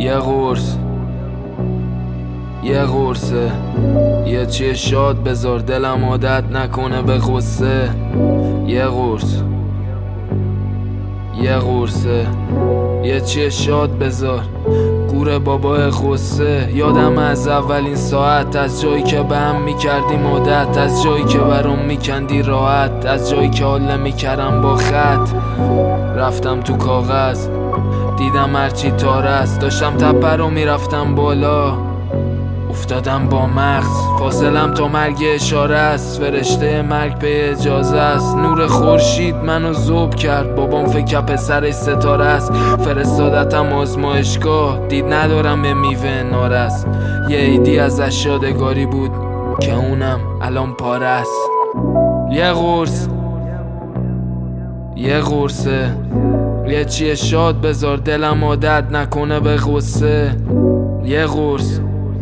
یه قرص، یه قرصه، یه چیه شاد بذار دلم عادت نکنه به غصه. یه قرص، یه قرصه، یه چیه شاد بذار گور بابای غصه. یادم از اولین ساعت، از جایی که به هم میکردیم عادت، از جایی که برام میکندی راحت، از جایی که حال میکردم با خط. رفتم تو کاغذ دیدم هرچی تار است، داشتم تپه رو میرفتم بالا، افتادم با مغز. فاصلم تا مرگ اشاره است، فرشته مرگ به اجازه است. نور خورشید منو ذوب کرد، بابام فکر پسرش ستاره است. فرستادتم آزمایشگاه، دید ندارم به میوه نارس. یه عیدی ازش یادگاری بود که اونم الان پاره است. یه قرص، یه قرصه، یه چیه شاد بذار دلم عادت نکنه به غصه. یه قرص،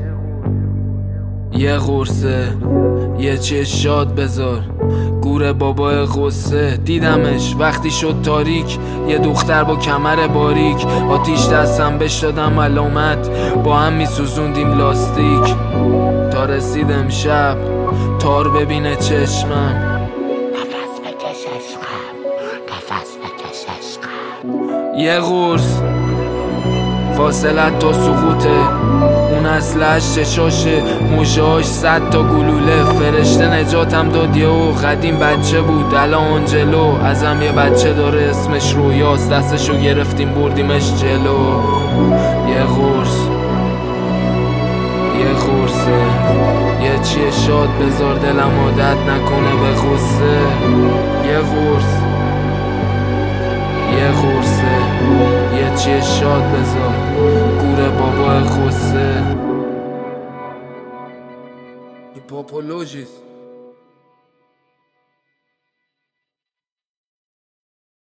یه قرصه، یه چیه شاد بذار گور بابای غصه. دیدمش وقتی شد تاریک، یه دختر با کمر باریک، آتیش دستم بش دادم علامت، با هم میسوزوندیم لاستیک. تا رسید امشب تار ببینه چشمم. نفس بکش عشقم، نفس بکش عشقم. یه قرص، فاصلت تا سقوطه، اون اصلش چشاشه، موشهاش 100 تا گلوله. فرشته نجاتم داد یهو، قدیم بچه بود الان آنجلو. ازم یه بچه داره اسمش رویاست، دستشو گرفتیم بردیمش جلو. یه قرص، یه قرصه، یه چیه شاد بذار دلم عادت نکنه به غصه. یه قرص، یه قرصه، یه چیه شاد بذار گور بابای غصه. هیپاپولوژیست